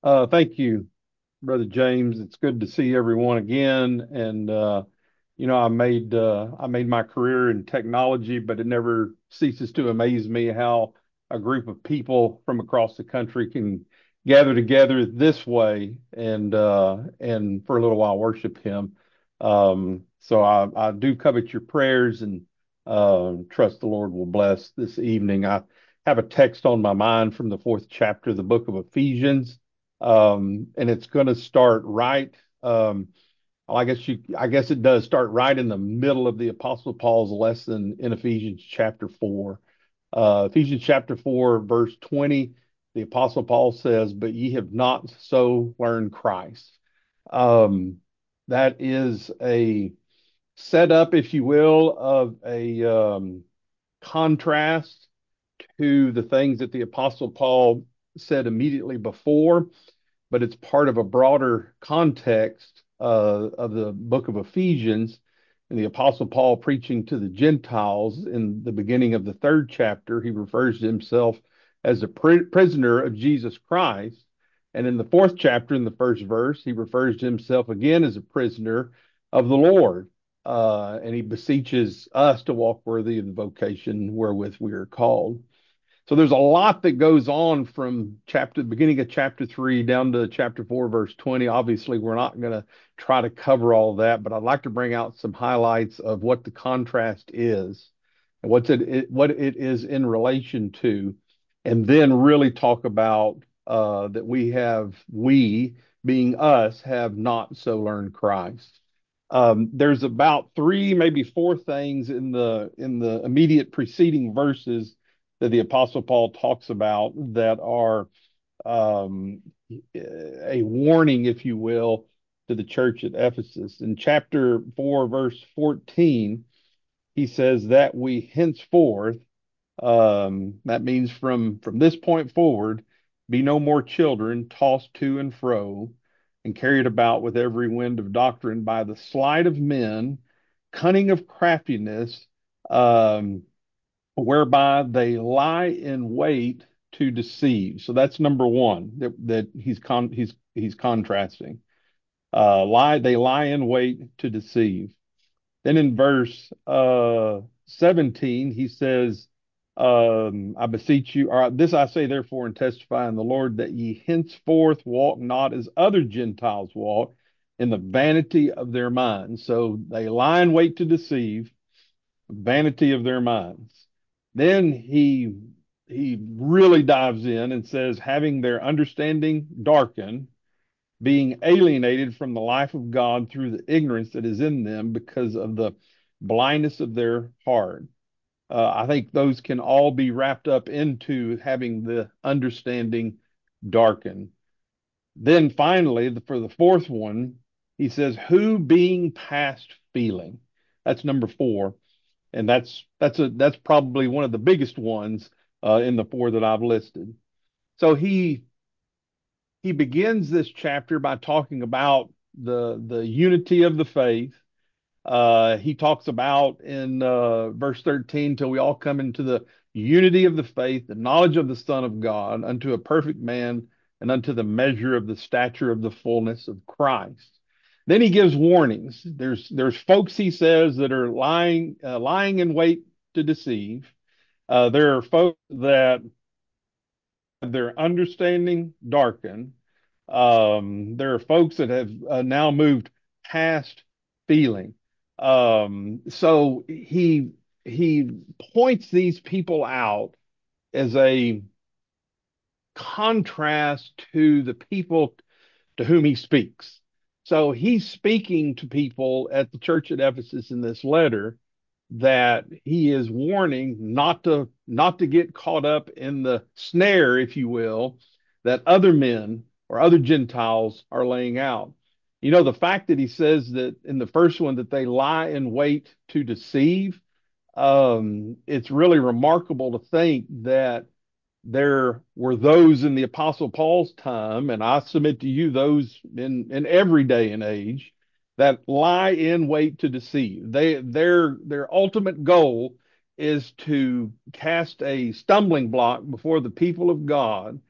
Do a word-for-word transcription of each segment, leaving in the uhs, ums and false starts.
Uh, thank you, Brother James. It's good to see everyone again. And uh, you know, I made uh, I made my career in technology, but it never ceases to amaze me how a group of people from across the country can gather together this way and uh, and for a little while worship Him. Um, so I, I do covet your prayers and uh, trust the Lord will bless this evening. I have a text on my mind from the fourth chapter of the book of Ephesians, um, and it's going to start right. Um, well, I guess you, I guess it does start right in the middle of the Apostle Paul's lesson in Ephesians chapter four. Uh, Ephesians chapter four, verse twenty, the Apostle Paul says, "But ye have not so learned Christ." Um, that is a setup, if you will, of a um, contrast to the things that the Apostle Paul said immediately before, but it's part of a broader context uh, of the book of Ephesians and the Apostle Paul preaching to the Gentiles in the beginning of the third chapter. He refers to himself as a pri- prisoner of Jesus Christ. And in the fourth chapter, in the first verse, he refers to himself again as a prisoner of the Lord. Uh, and he beseeches us to walk worthy of the vocation wherewith we are called. So there's a lot that goes on from chapter the beginning of chapter three down to chapter four, verse twenty. Obviously, we're not going to try to cover all that, but I'd like to bring out some highlights of what the contrast is and what's it, it what it is in relation to, and then really talk about uh, that we have we being us have not so learned Christ. Um, there's about three, maybe four things in the in the immediate preceding verses that the Apostle Paul talks about that are um, a warning, if you will, to the church at Ephesus. In chapter four, verse fourteen, he says that we henceforth, um, that means from from this point forward, be no more children tossed to and fro and carried about with every wind of doctrine by the sleight of men, cunning of craftiness, um, whereby they lie in wait to deceive. So that's number one that, that he's con he's he's contrasting. Uh, lie they lie in wait to deceive. Then in verse uh, seventeen, he says, um, I beseech you, or this I say therefore and testify in the Lord, that ye henceforth walk not as other Gentiles walk in the vanity of their minds. So they lie in wait to deceive, vanity of their minds. Then he he really dives in and says, having their understanding darkened, being alienated from the life of God through the ignorance that is in them because of the blindness of their heart. Uh, I think those can all be wrapped up into having the understanding darkened. Then finally, the, for the fourth one, he says, "Who being past feeling." That's number four, and that's that's a that's probably one of the biggest ones uh, in the four that I've listed. So he he begins this chapter by talking about the the unity of the faith. Uh, he talks about in uh, verse thirteen, till we all come into the unity of the faith, the knowledge of the Son of God, unto a perfect man, and unto the measure of the stature of the fullness of Christ. Then he gives warnings. There's there's folks, he says, that are lying uh, lying in wait to deceive. Uh, there are folks that their understanding darkened. Um, there are folks that have uh, now moved past feeling. Um, so he he points these people out as a contrast to the people to whom he speaks. So he's speaking to people at the church at Ephesus in this letter that he is warning not to not to get caught up in the snare, if you will, that other men or other Gentiles are laying out. You know, the fact that he says that in the first one that they lie in wait to deceive, um, it's really remarkable to think that there were those in the Apostle Paul's time, and I submit to you those in, in every day and age that lie in wait to deceive. They their their ultimate goal is to cast a stumbling block before the people of God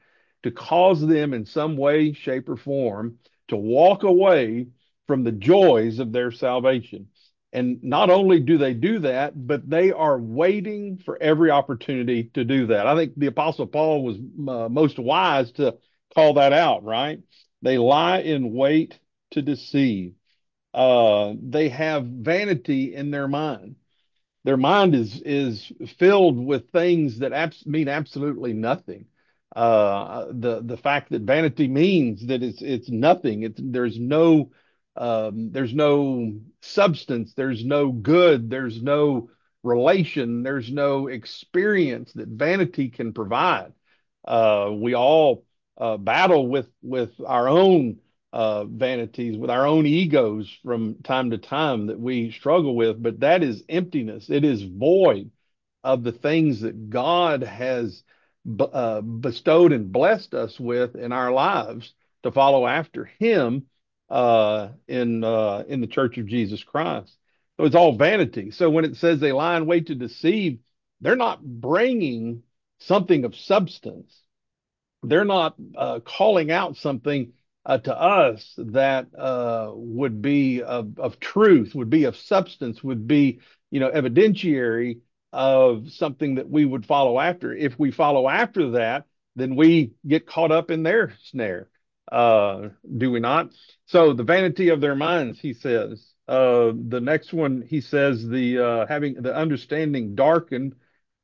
to cause them in some way, shape, or form to walk away from the joys of their salvation. And not only do they do that, but they are waiting for every opportunity to do that. I think the Apostle Paul was uh, most wise to call that out, right? They lie in wait to deceive. Uh, they have vanity in their mind. Their mind is is filled with things that abs- mean absolutely nothing. Uh, the the fact that vanity means that it's it's nothing. It's there's no um, there's no substance. There's no good. There's no relation. There's no experience that vanity can provide. Uh, we all uh, battle with with our own uh, vanities, with our own egos from time to time that we struggle with, but that is emptiness. It is void of the things that God has uh, bestowed and blessed us with in our lives to follow after Him uh, in uh, in the Church of Jesus Christ. So it's all vanity. So when it says they lie in wait to deceive, they're not bringing something of substance. They're not uh, calling out something uh, to us that uh, would be of, of truth, would be of substance, would be, you know, evidentiary of something that we would follow after. If we follow after that, then we get caught up in their snare. Uh, do we not? So the vanity of their minds, he says. Uh, the next one, he says, the uh, having the understanding darkened,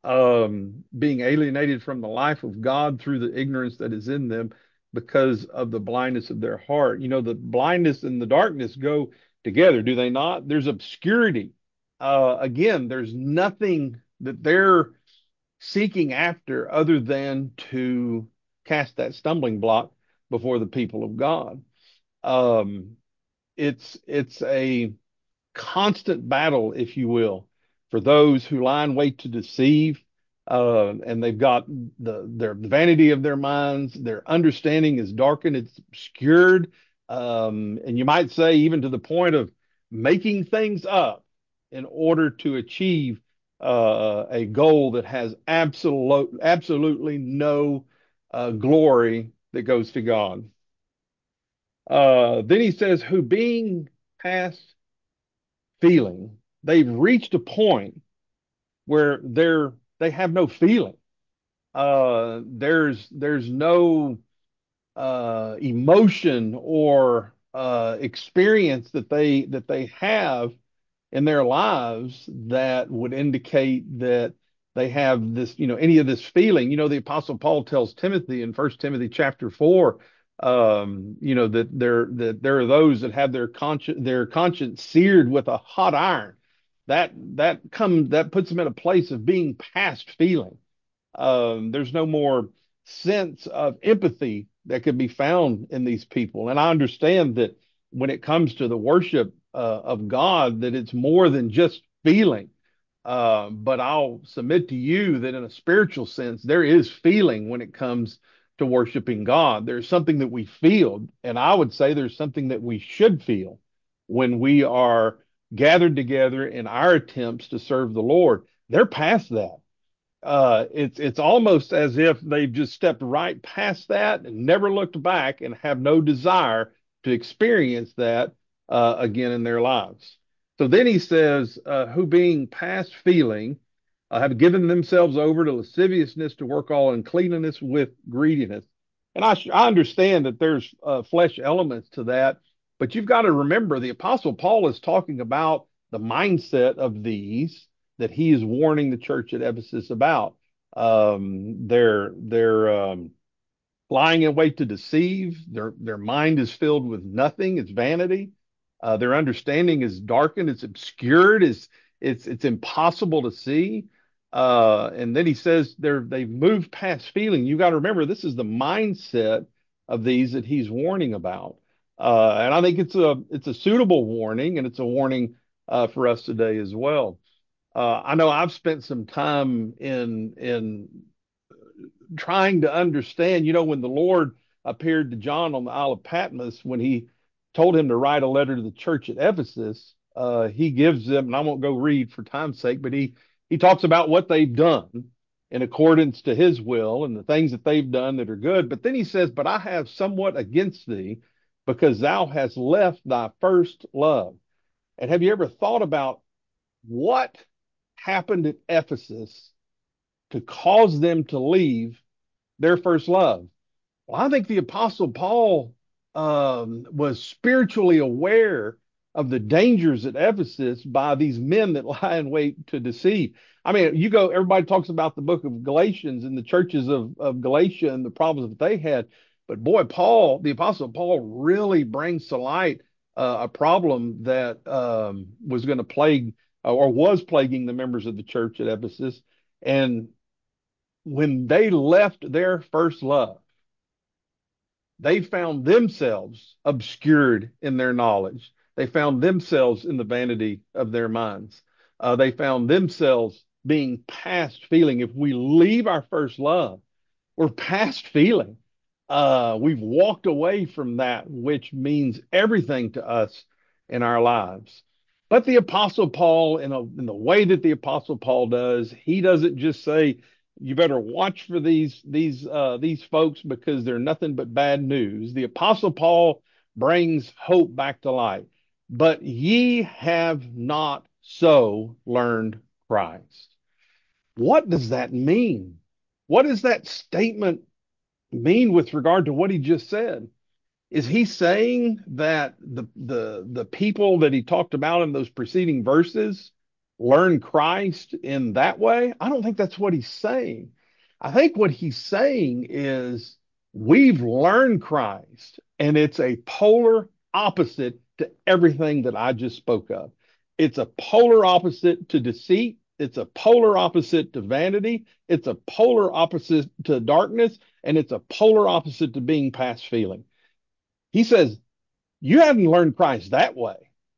um, being alienated from the life of God through the ignorance that is in them because of the blindness of their heart. You know, the blindness and the darkness go together, do they not? There's obscurity. Uh, again, there's nothing that they're seeking after other than to cast that stumbling block before the people of God. Um, it's it's a constant battle, if you will, for those who lie in wait to deceive. Uh, and they've got the their the vanity of their minds, their understanding is darkened, it's obscured, um, and you might say even to the point of making things up in order to achieve uh, a goal that has absolute absolutely no uh, glory that goes to God. Uh, then he says, who being past feeling. They've reached a point where they're they have no feeling. Uh, there's there's no uh, emotion or uh, experience that they that they have in their lives that would indicate that they have this, you know, any of this feeling. You know, the Apostle Paul tells Timothy in First Timothy chapter four, um, you know, that there that there are those that have their conscience their conscience seared with a hot iron. That that comes that puts them in a place of being past feeling. Um, there's no more sense of empathy that could be found in these people. And I understand that when it comes to the worship uh, of God, that it's more than just feeling. Uh, but I'll submit to you that in a spiritual sense, there is feeling when it comes to worshiping God. There's something that we feel, and I would say there's something that we should feel when we are gathered together in our attempts to serve the Lord. They're past that. Uh, it's it's almost as if they've just stepped right past that and never looked back and have no desire to experience that uh, again in their lives. So then he says, uh, who being past feeling uh, have given themselves over to lasciviousness to work all uncleanness with greediness. And I, I understand that there's uh, flesh elements to that, but you've got to remember the Apostle Paul is talking about the mindset of these that he is warning the church at Ephesus about. Um, they're they're um, lying in wait to deceive. Their their mind is filled with nothing. It's vanity. Uh, their understanding is darkened. It's obscured. It's it's it's impossible to see. Uh, and then he says they're they've moved past feeling. You got to remember this is the mindset of these that he's warning about. Uh, and I think it's a it's a suitable warning, and it's a warning uh, for us today as well. Uh, I know I've spent some time in in trying to understand. You know, when the Lord appeared to John on the Isle of Patmos, when he told him to write a letter to the church at Ephesus, uh, he gives them, and I won't go read for time's sake, but he he talks about what they've done. in accordance to his will and the things that they've done that are good. But then he says, but I have somewhat against thee because thou hast left thy first love. And have you ever thought about what happened at Ephesus to cause them to leave their first love? Well, I think the Apostle Paul um, was spiritually aware of the dangers at Ephesus by these men that lie in wait to deceive. I mean, you go, everybody talks about the book of Galatians and the churches of, of Galatia and the problems that they had. But boy, Paul, the Apostle Paul, really brings to light uh, a problem that um, was going to plague uh, or was plaguing the members of the church at Ephesus. And when they left their first love, they found themselves obscured in their knowledge. They found themselves in the vanity of their minds. Uh, they found themselves being past feeling. If we leave our first love, we're past feeling. Uh, we've walked away from that which means everything to us in our lives. But the Apostle Paul, in, a, in the way that the Apostle Paul does, he doesn't just say, you better watch for these these uh, these folks because they're nothing but bad news. The Apostle Paul brings hope back to life. But ye have not so learned Christ. What does that mean? What does that statement mean with regard to what he just said? Is he saying that the the the people that he talked about in those preceding verses learn Christ in that way? I don't think that's what he's saying. I think what he's saying is we've learned Christ, and it's a polar opposite to everything that I just spoke of. It's a polar opposite to deceit. It's a polar opposite to vanity. It's a polar opposite to darkness, and it's a polar opposite to being past feeling. He says, you haven't learned Christ that way.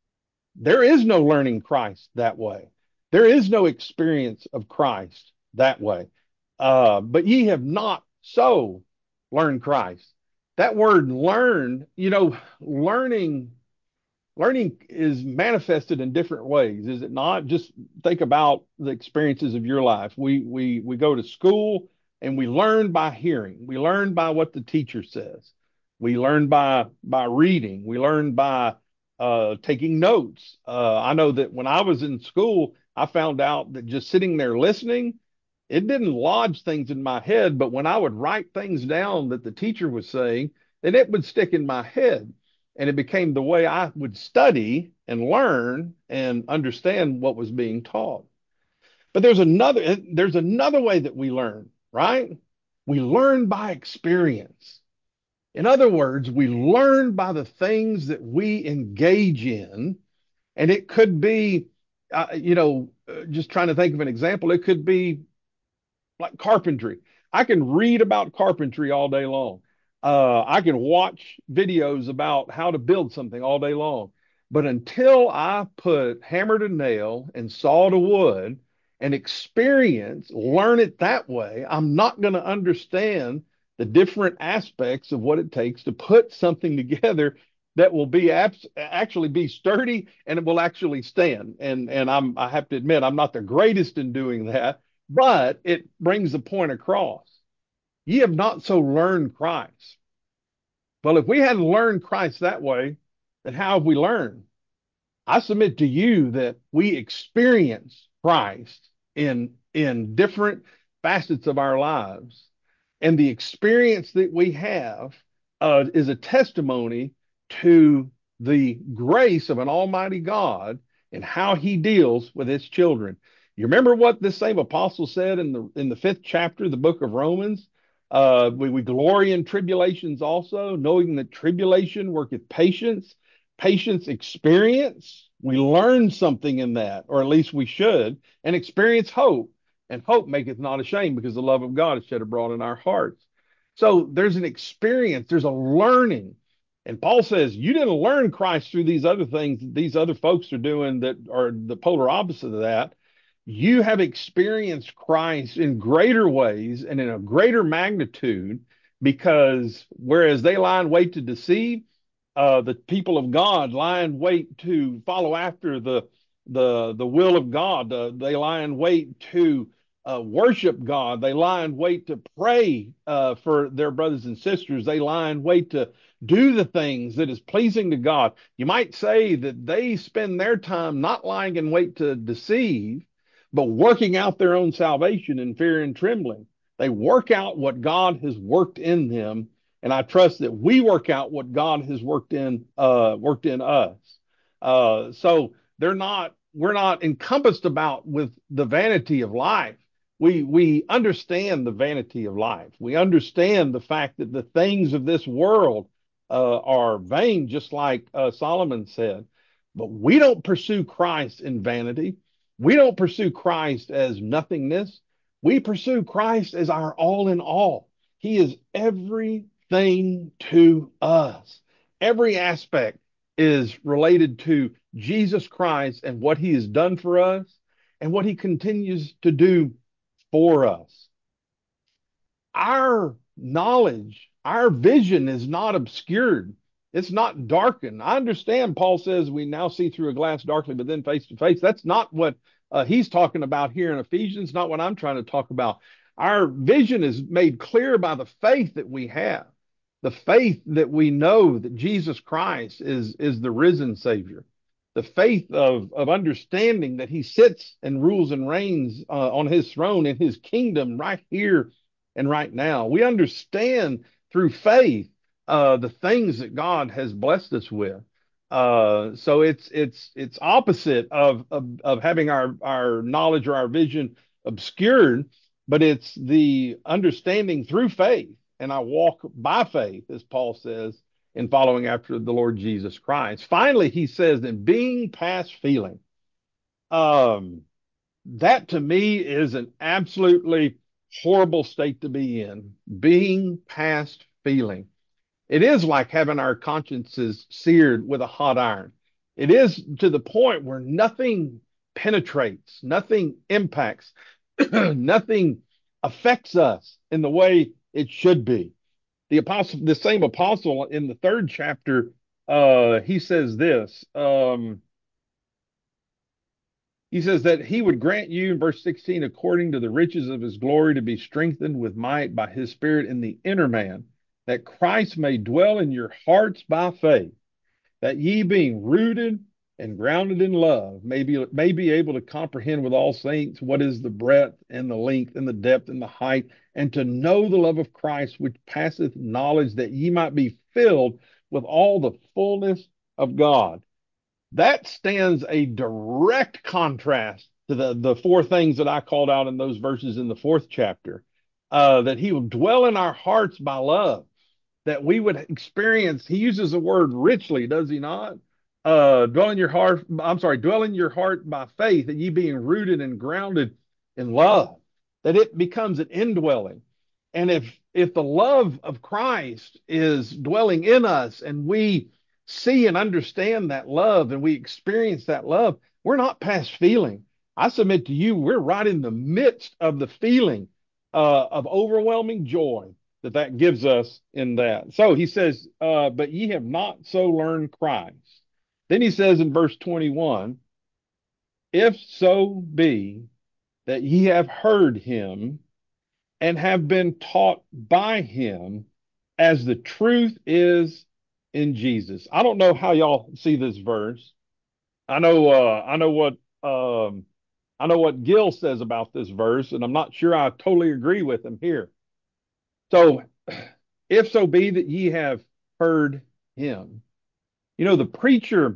There is no learning Christ that way. There is no experience of Christ that way. Uh, but ye have not so learned Christ. That word learn, you know, learning learning is manifested in different ways, is it not? Just think about the experiences of your life. We we we go to school and we learn by hearing. We learn by what the teacher says. We learn by by reading. We learn by uh, taking notes. Uh, I know that when I was in school, I found out that just sitting there listening, it didn't lodge things in my head, but when I would write things down that the teacher was saying, then it would stick in my head, and it became the way I would study and learn and understand what was being taught. But there's another there's another way that we learn, right? We learn by experience. In other words, we learn by the things that we engage in, and it could be, uh, you know, uh, just trying to think of an example. It could be like carpentry. I can read about carpentry all day long. Uh, I can watch videos about how to build something all day long. But until I put hammer to nail and saw to wood and experience, learn it that way, I'm not going to understand the different aspects of what it takes to put something together that will be abs- actually be sturdy and it will actually stand. And and I'm I have to admit I'm not the greatest in doing that, but it brings the point across. Ye have not so learned Christ. Well, if we hadn't learned Christ that way, then how have we learned? I submit to you that we experience Christ in in different facets of our lives, and the experience that we have uh, is a testimony to the grace of an Almighty God and how He deals with His children. You remember what this same apostle said in the in the fifth chapter of the book of Romans? Uh, we, we glory in tribulations also, knowing that tribulation worketh patience, patience experience. We learn something in that, or at least we should, and experience hope. And hope maketh not ashamed because the love of God is shed abroad in our hearts. So there's an experience, there's a learning. And Paul says, you didn't learn Christ through these other things that these other folks are doing that are the polar opposite of that. You have experienced Christ in greater ways and in a greater magnitude because whereas they lie in wait to deceive, uh, the people of God lie in wait to follow after the the the will of God. Uh, they lie in wait to uh, worship God. They lie in wait to pray uh, for their brothers and sisters. They lie in wait to do the things that is pleasing to God. You might say that they spend their time not lying in wait to deceive, but working out their own salvation in fear and trembling. They work out what God has worked in them, and I trust that we work out what God has worked in uh, worked in us. Uh, so they're not we're not encompassed about with the vanity of life. We we understand the vanity of life. We understand the fact that the things of this world uh, are vain, just like uh, Solomon said. But we don't pursue Christ in vanity. We don't pursue Christ as nothingness. We pursue Christ as our all in all. He is everything to us. Every aspect is related to Jesus Christ and what he has done for us and what he continues to do for us. Our knowledge, our vision is not obscured. It's not darkened. I understand Paul says we now see through a glass darkly, but then face to face. That's not what uh, he's talking about here in Ephesians, not what I'm trying to talk about. Our vision is made clear by the faith that we have, the faith that we know that Jesus Christ is, is the risen Savior, the faith of, of understanding that he sits and rules and reigns uh, on his throne in his kingdom right here and right now. We understand through faith uh, the things that God has blessed us with. Uh, so it's it's it's opposite of, of of having our our knowledge or our vision obscured, but it's the understanding through faith. And I walk by faith, as Paul says, in following after the Lord Jesus Christ. Finally, he says, in being past feeling. Um, that to me is an absolutely horrible state to be in, being past feeling. It is like having our consciences seared with a hot iron. It is to the point where nothing penetrates, nothing impacts, nothing affects us in the way it should be. The apostle, the same apostle in the third chapter, uh, he says this. Um, he says that he would grant you, in verse sixteen, according to the riches of his glory, to be strengthened with might by his spirit in the inner man, that Christ may dwell in your hearts by faith, that ye being rooted and grounded in love may be, may be able to comprehend with all saints what is the breadth and the length and the depth and the height, and to know the love of Christ which passeth knowledge, that ye might be filled with all the fullness of God. That stands a direct contrast to the, the four things that I called out in those verses in the fourth chapter. Uh, that he will dwell in our hearts by love, that we would experience. He uses the word richly, does he not? Uh, dwell in your heart. I'm sorry, dwell in your heart by faith, that ye being rooted and grounded in love, that it becomes an indwelling. And if if the love of Christ is dwelling in us, and we see and understand that love, and we experience that love, we're not past feeling. I submit to you, we're right in the midst of the feeling uh, of overwhelming joy that that gives us in that. So he says, uh, but ye have not so learned Christ. Then he says in verse twenty-one, if so be that ye have heard him and have been taught by him, as the truth is in Jesus. I don't know how y'all see this verse. I know, uh, I know what, um, I know what Gill says about this verse, and I'm not sure I totally agree with him here. So, if so be that ye have heard him. You know, the preacher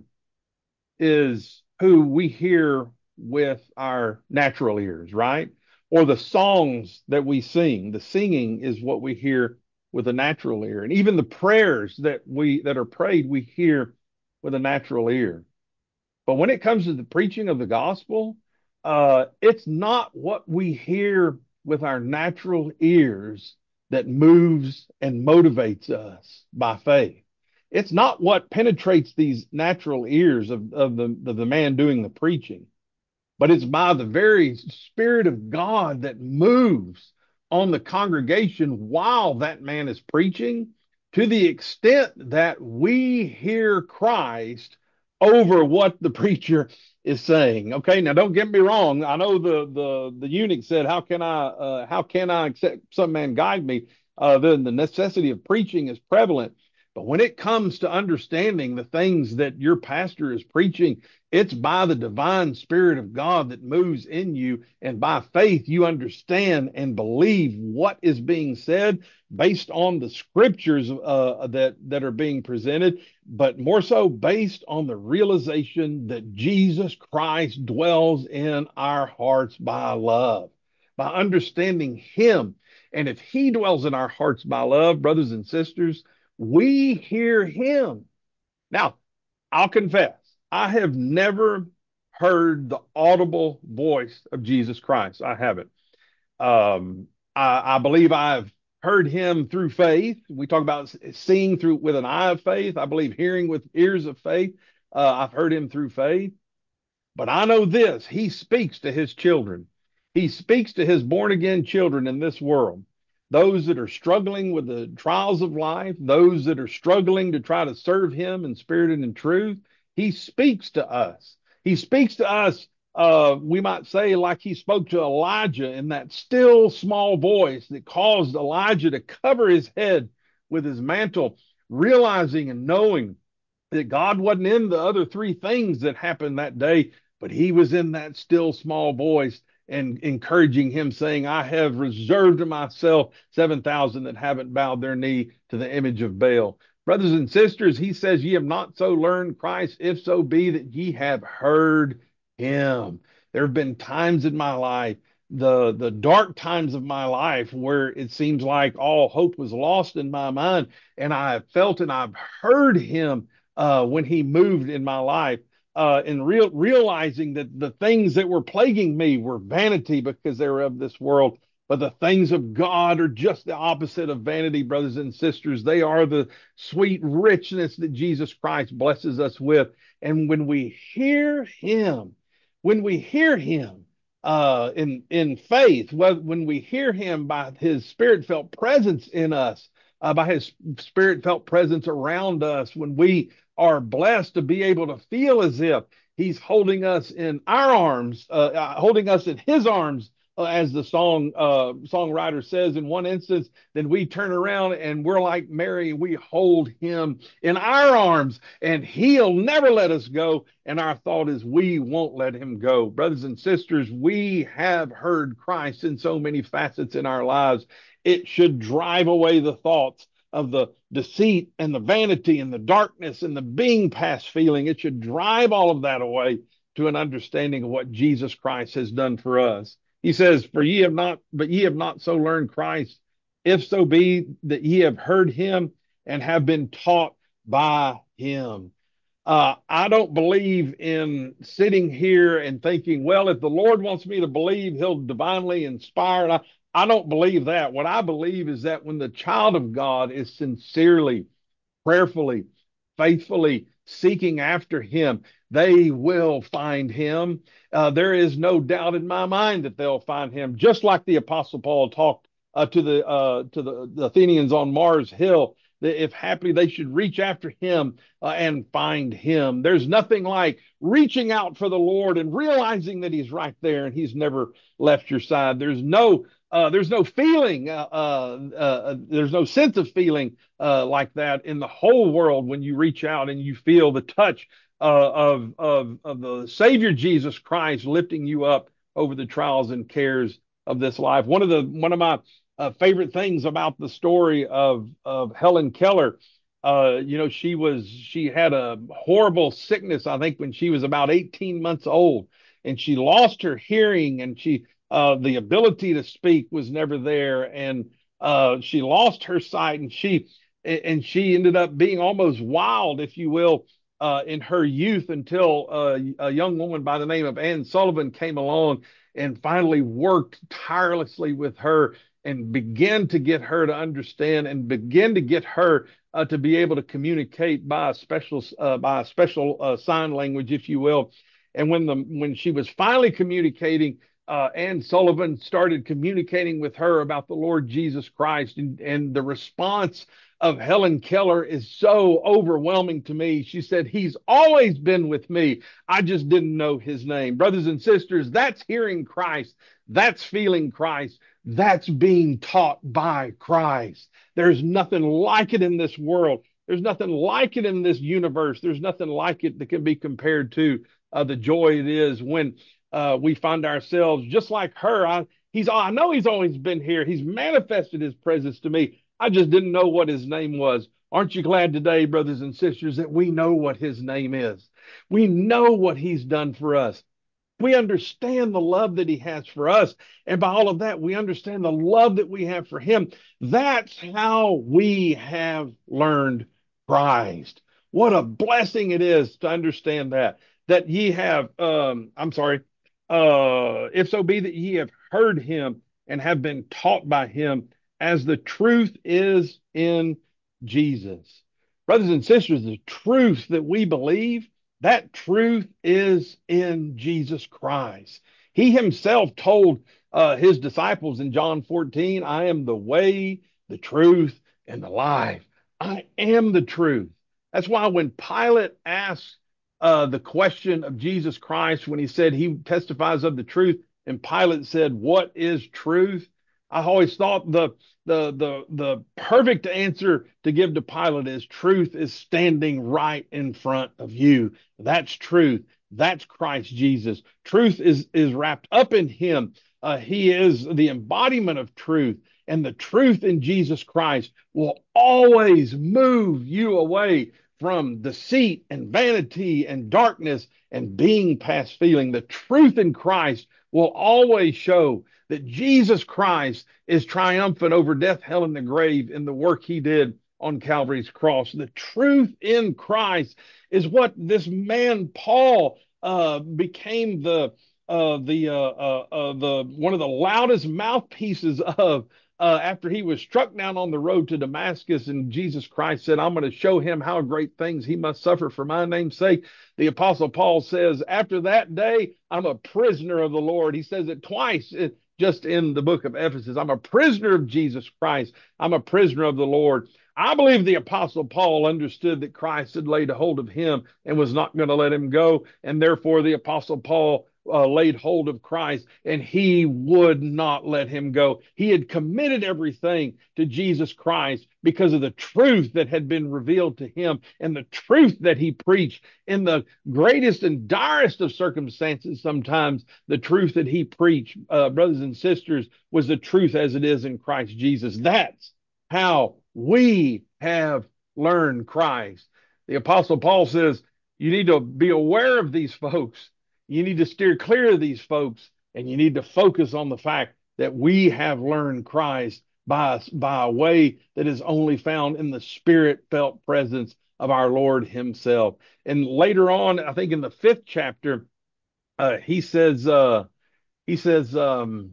is who we hear with our natural ears, right? Or the songs that we sing. The singing is what we hear with a natural ear. And even the prayers that we that are prayed, we hear with a natural ear. But when it comes to the preaching of the gospel, uh, it's not what we hear with our natural ears that moves and motivates us by faith. It's not what penetrates these natural ears of, of, the, of the man doing the preaching, but it's by the very Spirit of God that moves on the congregation while that man is preaching, to the extent that we hear Christ over what the preacher is saying. Okay, now don't get me wrong. I know the the the eunuch said, "How can I uh, how can I accept some man guide me?" Uh, then the necessity of preaching is prevalent. But when it comes to understanding the things that your pastor is preaching, it's by the divine Spirit of God that moves in you, and by faith you understand and believe what is being said based on the scriptures uh, that that are being presented, but more so based on the realization that Jesus Christ dwells in our hearts by love, by understanding Him. And if He dwells in our hearts by love, brothers and sisters, we hear Him. Now, I'll confess, I have never heard the audible voice of Jesus Christ. I haven't. Um, I, I believe I've heard him through faith. We talk about seeing through with an eye of faith. I believe hearing with ears of faith. Uh, I've heard him through faith. But I know this, he speaks to his children. He speaks to his born again children in this world. Those that are struggling with the trials of life, those that are struggling to try to serve him in spirit and in truth, he speaks to us. He speaks to us, uh, we might say, like he spoke to Elijah in that still small voice that caused Elijah to cover his head with his mantle, realizing and knowing that God wasn't in the other three things that happened that day, but he was in that still small voice and encouraging him, saying, I have reserved to myself seven thousand that haven't bowed their knee to the image of Baal. Brothers and sisters, he says, ye have not so learned Christ, if so be that ye have heard him. There have been times in my life, the the dark times of my life, where it seems like all hope was lost in my mind, and I have felt and I've heard him uh, when he moved in my life, uh, and real, realizing that the things that were plaguing me were vanity because they were of this world. But the things of God are just the opposite of vanity, brothers and sisters. They are the sweet richness that Jesus Christ blesses us with. And when we hear him, when we hear him uh, in, in faith, when we hear him by his spirit felt presence in us, uh, by his spirit felt presence around us, when we are blessed to be able to feel as if he's holding us in our arms, uh, uh, holding us in his arms, uh, as the song uh, songwriter says in one instance. Then we turn around and we're like Mary, we hold him in our arms, and he'll never let us go. And our thought is, we won't let him go. Brothers and sisters, we have heard Christ in so many facets in our lives. It should drive away the thoughts of the deceit and the vanity and the darkness and the being past feeling. It should drive all of that away to an understanding of what Jesus Christ has done for us. He says, For ye have not, but ye have not so learned Christ, if so be that ye have heard him and have been taught by him. Uh, I don't believe in sitting here and thinking, well, if the Lord wants me to believe, he'll divinely inspire. And I, I don't believe that. What I believe is that when the child of God is sincerely, prayerfully, faithfully seeking after him, they will find him. Uh, there is no doubt in my mind that they'll find him, just like the Apostle Paul talked uh, to the uh, to the, the Athenians on Mars Hill, that if happily they should reach after him uh, and find him. There's nothing like reaching out for the Lord and realizing that he's right there and he's never left your side. There's no uh, there's no feeling, uh, uh, uh, there's no sense of feeling uh, like that in the whole world when you reach out and you feel the touch uh, of, of, of the Savior Jesus Christ lifting you up over the trials and cares of this life. One of the one of my uh, favorite things about the story of of Helen Keller, uh, you know, she was she had a horrible sickness, I think, when she was about eighteen months old, and she lost her hearing, and she uh, the ability to speak was never there, and uh, she lost her sight, and she and she ended up being almost wild, if you will, uh, in her youth, until uh, a young woman by the name of Anne Sullivan came along and finally worked tirelessly with her and began to get her to understand and begin to get her uh, to be able to communicate by a special uh, by a special uh, sign language, if you will. And when the when she was finally communicating, uh, Ann Sullivan started communicating with her about the Lord Jesus Christ, and, and the response of Helen Keller is so overwhelming to me. She said, "He's always been with me. I just didn't know his name." Brothers and sisters, that's hearing Christ. That's feeling Christ. That's being taught by Christ. There's nothing like it in this world. There's nothing like it in this universe. There's nothing like it that can be compared to uh, the joy it is when uh, we find ourselves just like her. I, he's, I know he's always been here. He's manifested his presence to me. I just didn't know what his name was. Aren't you glad today, brothers and sisters, that we know what his name is? We know what he's done for us. We understand the love that he has for us. And by all of that, we understand the love that we have for him. That's how we have learned Christ. What a blessing it is to understand that, that ye have, um, I'm sorry, uh, if so be that ye have heard him and have been taught by him, as the truth is in Jesus. Brothers and sisters, the truth that we believe, that truth is in Jesus Christ. He himself told uh, his disciples in John fourteen, "I am the way, the truth, and the life." I am the truth. That's why when Pilate asked uh, the question of Jesus Christ, when he said he testifies of the truth, and Pilate said, "What is truth?" I always thought the the the the perfect answer to give to Pilate is, truth is standing right in front of you. That's truth. That's Christ Jesus. Truth is is wrapped up in him. Uh, he is the embodiment of truth, and the truth in Jesus Christ will always move you away from deceit and vanity and darkness and being past feeling. The truth in Christ will always show that Jesus Christ is triumphant over death, hell, and the grave in the work he did on Calvary's cross. The truth in Christ is what this man Paul uh, became the uh, the uh, uh, uh, the one of the loudest mouthpieces of uh, after he was struck down on the road to Damascus, and Jesus Christ said, "I'm going to show him how great things he must suffer for my name's sake." The Apostle Paul says, "After that day, I'm a prisoner of the Lord." He says it twice. It, just in the book of Ephesus, "I'm a prisoner of Jesus Christ. I'm a prisoner of the Lord." I believe the Apostle Paul understood that Christ had laid a hold of him and was not going to let him go. And therefore, the Apostle Paul uh, laid hold of Christ, and he would not let him go. He had committed everything to Jesus Christ because of the truth that had been revealed to him and the truth that he preached in the greatest and direst of circumstances. Sometimes the truth that he preached, uh, brothers and sisters, was the truth as it is in Christ Jesus. That's how we have learned Christ. The Apostle Paul says you need to be aware of these folks. You need to steer clear of these folks, and you need to focus on the fact that we have learned Christ by, by a way that is only found in the spirit felt presence of our Lord himself. And later on, I think in the fifth chapter, uh, he says, uh, he says, um,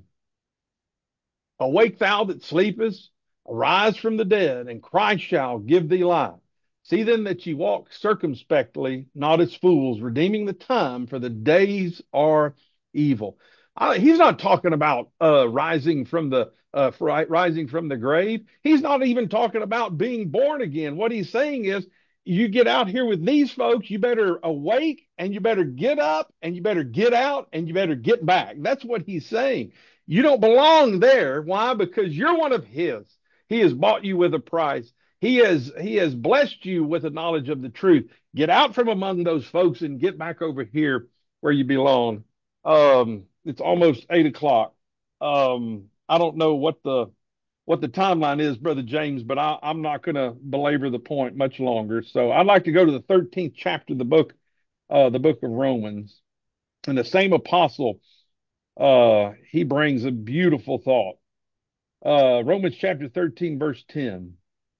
"Awake thou that sleepest, arise from the dead, and Christ shall give thee life. See then that ye walk circumspectly, not as fools, redeeming the time, for the days are evil." Uh, he's not talking about uh, rising from the uh, rising from the grave. He's not even talking about being born again. What he's saying is, you get out here with these folks, you better awake, and you better get up, and you better get out, and you better get back. That's what he's saying. You don't belong there. Why? Because you're one of his. He has bought you with a price. He has he has blessed you with the knowledge of the truth. Get out from among those folks and get back over here where you belong. Um, it's almost eight o'clock. Um, I don't know what the what the timeline is, Brother James, but I, I'm not going to belabor the point much longer. So I'd like to go to the thirteenth chapter of the book, uh, the book of Romans, and the same apostle, uh, he brings a beautiful thought. Uh, Romans chapter thirteen, verse ten.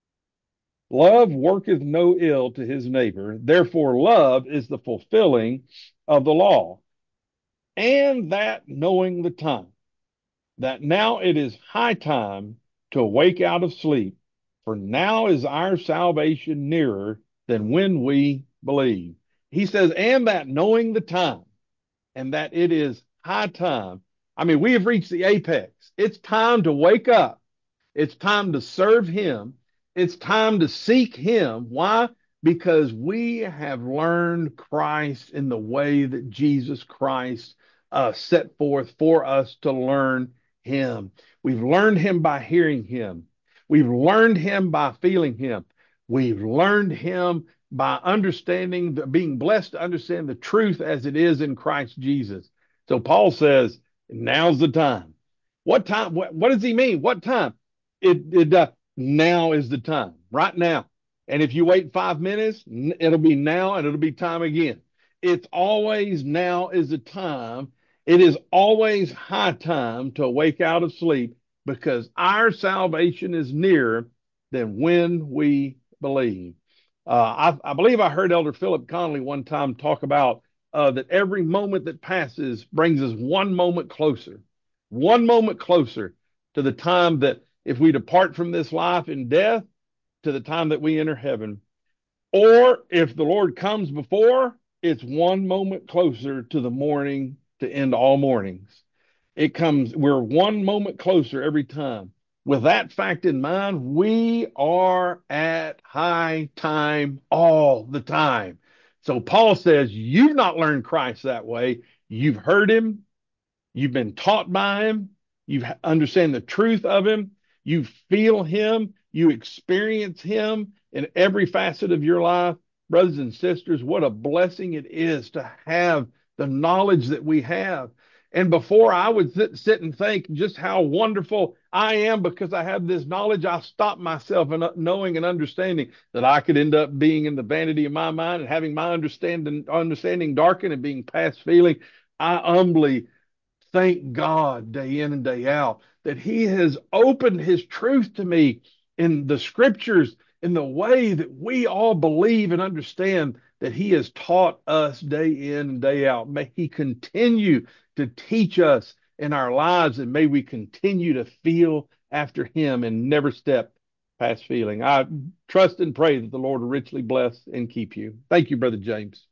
"Love worketh no ill to his neighbor. Therefore, love is the fulfilling of the law. And that knowing the time, that now it is high time to awake out of sleep, for now is our salvation nearer than when we believe." He says, and that knowing the time, and that it is high time I mean, we have reached the apex. It's time to wake up. It's time to serve him. It's time to seek him. Why? Because we have learned Christ in the way that Jesus Christ uh, set forth for us to learn him. We've learned him by hearing him. We've learned him by feeling him. We've learned him by understanding, being blessed to understand the truth as it is in Christ Jesus. So Paul says, now's the time. What time? What, what does he mean? What time? It, it uh, Now is the time, right now. And if you wait five minutes, it'll be now and it'll be time again. It's always now is the time. It is always high time to wake out of sleep because our salvation is nearer than when we believe. Uh, I, I believe I heard Elder Philip Conley one time talk about uh, that every moment that passes brings us one moment closer, one moment closer to the time that if we depart from this life in death to the time that we enter heaven. Or if the Lord comes before, it's one moment closer to the morning to end all mornings. It comes, we're one moment closer every time. With that fact in mind, we are at high time all the time. So Paul says, you've not learned Christ that way. You've heard him, you've been taught by him. You understand the truth of him. You feel him. You experience him in every facet of your life. Brothers and sisters, what a blessing it is to have the knowledge that we have. And before I would sit, sit and think just how wonderful I am because I have this knowledge, I stopped myself in knowing and understanding that I could end up being in the vanity of my mind and having my understanding understanding darkened and being past feeling. I humbly thank God day in and day out that He has opened His truth to me in the scriptures in the way that we all believe and understand that He has taught us day in and day out. May He continue to teach us in our lives and may we continue to feel after Him and never step past feeling. I trust and pray that the Lord will richly bless and keep you. Thank you, Brother James.